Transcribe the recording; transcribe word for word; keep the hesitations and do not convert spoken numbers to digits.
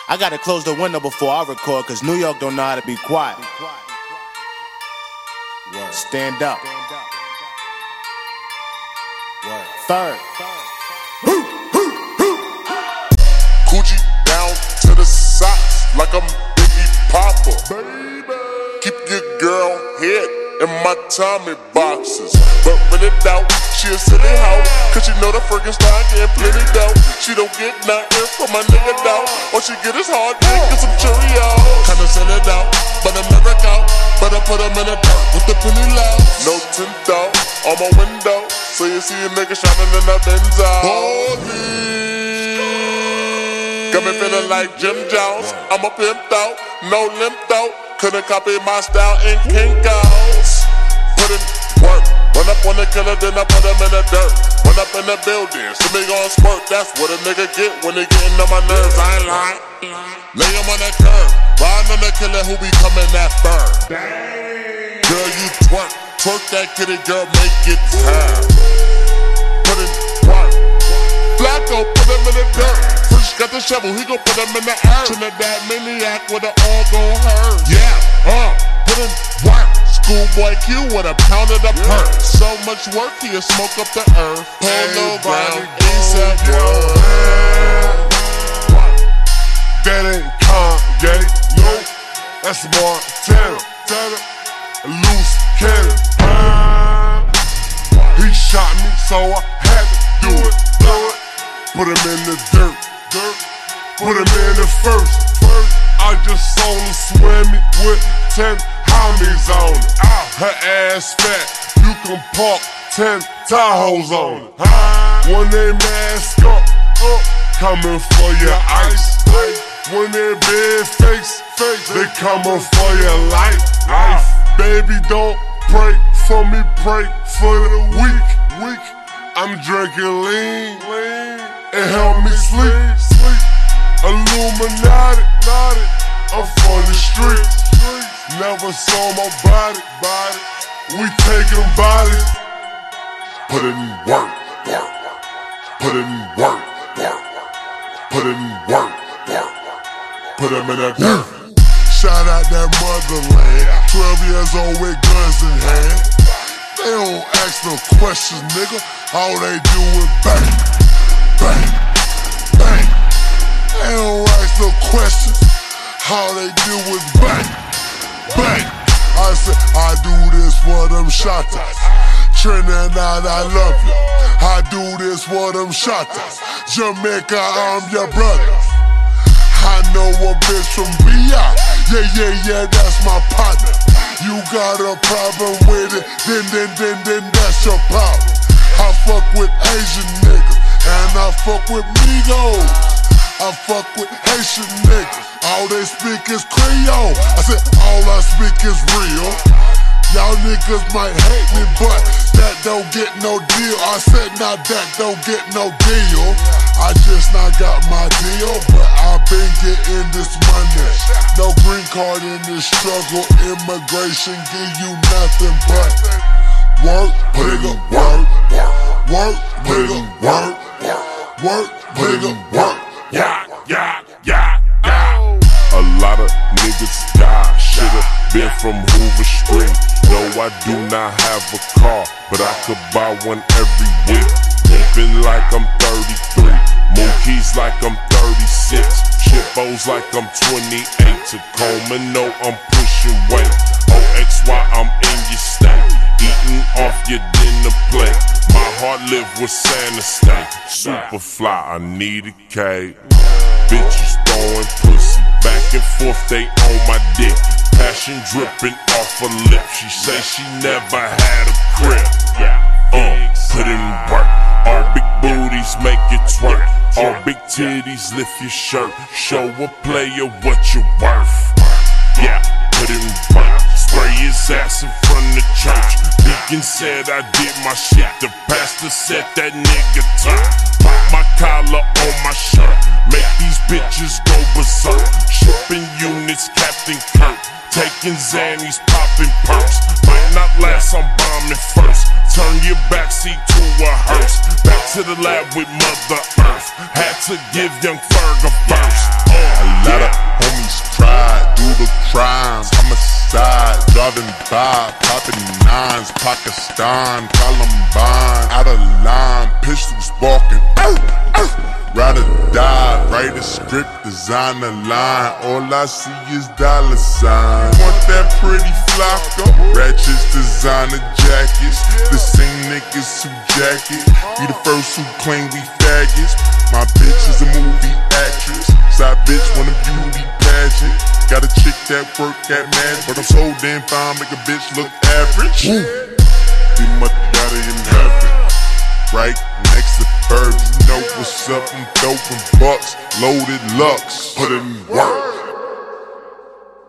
I gotta close the window before I record, cause New York don't know how to be quiet. Stand up. Third. Coochie down to the socks like I'm Biggie Popper. Baby. Keep your girl head in my Tommy boxes. But when it doubt, she a silly hoe, cause she know the freaking style get plenty dough. She don't get nothing from my nigga doubt. All she get is hard dick and some Cheerios. Kinda sell it out, but America out. But I put them in the dirt with the penny loud. No tint out on my window, so you see a nigga shining in that Benz out. Holy, got me feeling like Jim Jones. I'm a pimped out, no limped out. Couldn't copy my style in Kinko's. Put in work, run up on the killer, then I put him in the dirt. Run up in the building, see me gon' squirt. That's what a nigga get when they getting on my nerves. I ain't lying. Lay him on that curb, riding on the killer who be coming that firm. Girl, you twerk, twerk that kitty, girl, make it turn. Put in work, Flacco, put him in the dirt. Fresh got the shovel, he gon' put him in the earth. Trinidad maniac with an all gon' hurt. Yeah, uh, put in work. Schoolboy Q with a pound of the perk. So much work, he'll smoke up the earth. Polo ground, ASAP world. That ain't Kanye, no, that's Montana. Loose cannon. He shot me, so I had to do it. Do it. Put him in the dirt. Dirt. Put him in the first. First. I just saw him swimming with ten homies on it. Her ass fat, you can park ten Tahoes on it. When they mask up, up, coming for your ice. When they big face, face, they coming for your life. Life. Baby, don't pray for me, pray for the weak. Weak. I'm drinking lean, lean, and help me sleep. Sleep. Illuminati, naughty. I'm from the streets. Never saw my body, body. We taking bodies. Put in work, work. Put in work, work. Put in work, work. Put him in that dirt. Shout out that motherland. Twelve years old with guns in hand. They don't ask no questions, nigga. All they do is bang, bang, bang. They don't ask no questions. All they do is bang, bang. I said, I do this for them shotters. Trinidad, I love you. I do this for them shotters. Jamaica, I'm your brother. I know a bitch from B I. Yeah, yeah, yeah, that's my partner. You got a problem with it, then, then, then, then that's your problem. I fuck with Asian niggas, and I fuck with Migos. I fuck with Haitian niggas, all they speak is Creole. I said, all I speak is real. Y'all niggas might hate me, but that don't get no deal. I said, now that don't get no deal. I just not got my deal, but I been getting this money. No green card in this struggle. Immigration give you nothing but work, put it in work, work, put it in work, work, put it in work. Yeah, yeah, yeah, yeah. A lot of niggas die. Should've been from Hoover Street. No, I do not have a car, but I could buy one every week. Pimpin' like I'm thirty-three, Mookies like I'm thirty-six, Chippos like I'm twenty-eight. Tacoma, no, I'm pushing weight. O X Y, I'm in your state, eating off your dinner plate. My heart live with Santa State. Super fly, I need a cake. Bitches throwing pussy back and forth, they on my dick. Passion dripping off her lip. She say she never had a crib. Uh, put in work. All big booties make it twerk. All big titties lift your shirt. Show a player what you're worth. Yeah, put in work. Spray his ass in front of the church. Deacon said I did my shit. The pastor said that nigga turn. Put my collar on my shirt. Make these bitches go berserk. Shipping units, Captain Kirk. Taking Xannies, popping perks. Might not last, I'm bombing first. Turn your backseat to a hearse. Back to the lab with Mother Earth. Had to give young Ferg a verse. Uh. lot of homies tried, do the crimes, homicide, driving by, popping nines, Pakistan, Columbine, out of line, pistols walking, ride or die, write a script, design a line, all I see is dollar signs. Want that pretty flocka, ratchets, designer jackets, the same niggas who jacket, we the first who claim we faggots. My bitch is a movie actress, side bitch want a beauty pageant. Got a chick that work at mad, but I'm so damn fine, make a bitch look average. Woo. Be my daddy in heaven, right next to Bird. You know what's up, I'm throwing bucks, loaded Lux, put in work.